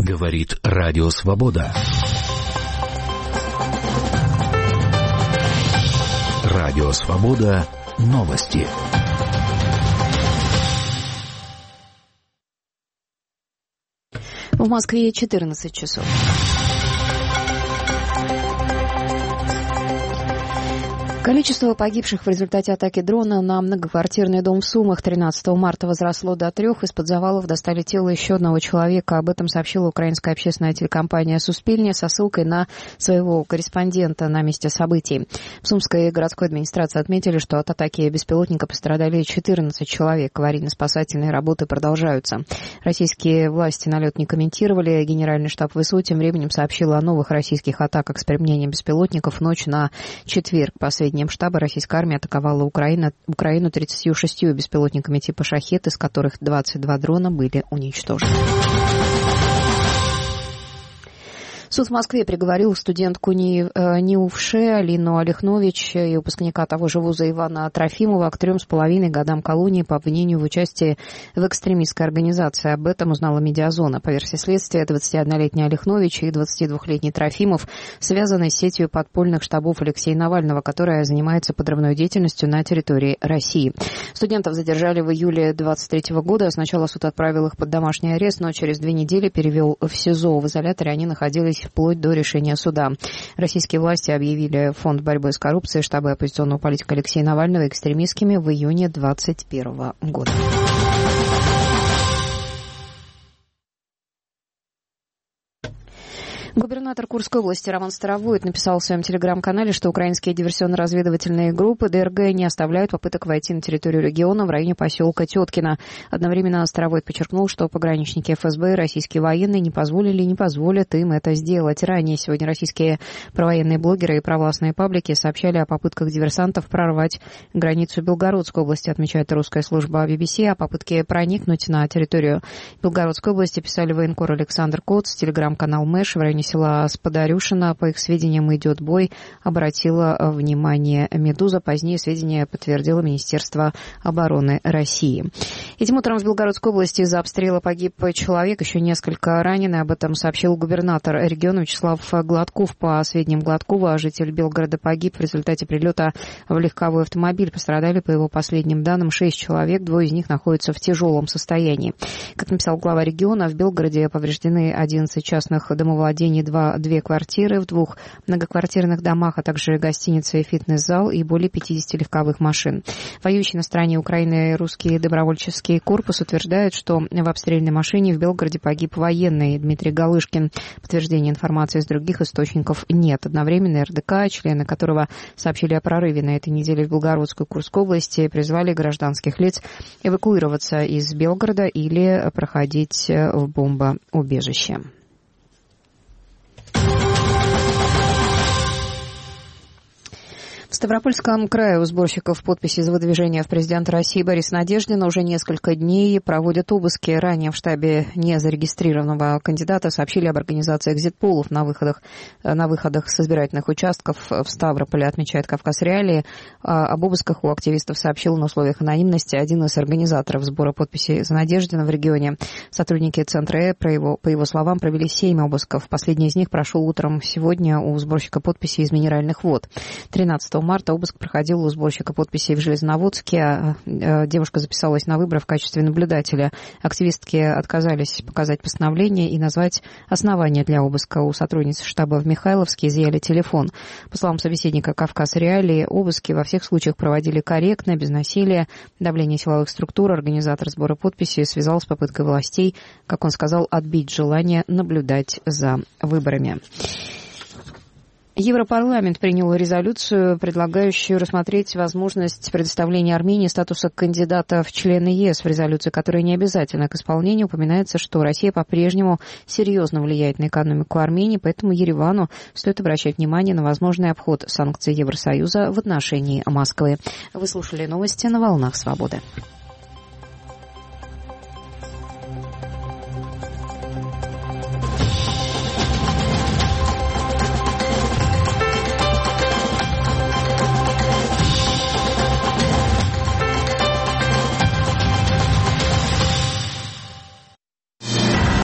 Говорит Радио Свобода. Радио Свобода. Новости. В Москве 14 часов. Количество погибших в результате атаки дрона на многоквартирный дом в Сумах 13 марта возросло до 3. Из-под завалов достали тело еще одного человека. Об этом сообщила украинская общественная телекомпания «Суспильня» со ссылкой на своего корреспондента на месте событий. В Сумской городской администрации отметили, что от атаки беспилотника пострадали 14 человек. Аварийно-спасательные работы продолжаются. Российские власти налет не комментировали. Генеральный штаб ВСУ тем временем сообщил о новых российских атаках с применением беспилотников в ночь на четверг. По сведениям штаба, российская армия атаковала Украину 36 беспилотниками типа «Шахед», из которых 22 дрона были уничтожены. Суд в Москве приговорил студентку НИУФШ Алину Олехнович и выпускника того же вуза Ивана Трофимова к 3,5 годам колонии по обвинению в участии в экстремистской организации. Об этом узнала «Медиазона». По версии следствия, 21-летний Олехнович и 22-летний Трофимов связаны с сетью подпольных штабов Алексея Навального, которая занимается подрывной деятельностью на территории России. Студентов задержали в июле 2023 года. Сначала суд отправил их под домашний арест, но через 2 недели перевел в СИЗО. В изоляторе они находились вплоть до решения суда. Российские власти объявили Фонд борьбы с коррупцией штаба оппозиционного политика Алексея Навального экстремистскими в июне 2021 года. Губернатор Курской области Роман Старовойтов написал в своем телеграм-канале, что украинские диверсионно-разведывательные группы ДРГ не оставляют попыток войти на территорию региона в районе поселка Теткино. Одновременно Старовойтов подчеркнул, что пограничники ФСБ и российские военные не позволили и не позволят им это сделать. Ранее сегодня российские провоенные блогеры и провластные паблики сообщали о попытках диверсантов прорвать границу Белгородской области, отмечает русская служба BBC. О попытке проникнуть на территорию Белгородской области писали военкор Александр Коц, телеграм-канал Мэш в районе села Сподарюшино. По их сведениям, идет бой, обратила внимание «Медуза». Позднее сведения подтвердило Министерство обороны России. Этим утром в Белгородской области из-за обстрела погиб человек, еще несколько ранены. Об этом сообщил губернатор региона Вячеслав Гладков. По сведениям Гладкова, житель Белгорода погиб в результате прилета в легковой автомобиль. Пострадали, по его последним данным, 6 человек, 2 из них находятся в тяжелом состоянии. Как написал глава региона, в Белгороде повреждены 11 частных домовладений, 2 квартиры в 2 многоквартирных домах, а также гостиница и фитнес-зал и более 50 легковых машин. Воюющий на стороне Украины русский добровольческий корпус утверждает, что в обстрельной машине в Белгороде погиб военный Дмитрий Галышкин. Подтверждения информации из других источников нет. Одновременно РДК, члены которого сообщили о прорыве на этой неделе в Белгородской и Курской области, призвали гражданских лиц эвакуироваться из Белгорода или проходить в бомбоубежище. В Ставропольском крае у сборщиков подписей за выдвижение в президенты России Бориса Надеждина уже несколько дней проводят обыски. Ранее в штабе незарегистрированного кандидата сообщили об организации экзит-полов на выходах с избирательных участков в Ставрополе, отмечает «Кавказ Реалии». Об обысках у активистов сообщил на условиях анонимности один из организаторов сбора подписей за Надеждина в регионе. Сотрудники Центра по его словам, провели 7 обысков. Последний из них прошел утром сегодня у сборщика подписей из Минеральных вод. 13 марта обыск проходил у сборщика подписей в Железноводске. Девушка записалась на выборы в качестве наблюдателя. Активистки отказались показать постановление и назвать основания для обыска. У сотрудниц штаба в Михайловске изъяли телефон. По словам собеседника «Кавказ Реалии», обыски во всех случаях проводили корректно, без насилия, давления силовых структур. Организатор сбора подписей связал с попыткой властей, как он сказал, отбить желание наблюдать за выборами. Европарламент принял резолюцию, предлагающую рассмотреть возможность предоставления Армении статуса кандидата в члены ЕС. В резолюции, которая не обязательна к исполнению, упоминается, что Россия по-прежнему серьезно влияет на экономику Армении, поэтому Еревану стоит обращать внимание на возможный обход санкций Евросоюза в отношении Москвы. Вы слушали новости на «Волнах Свободы».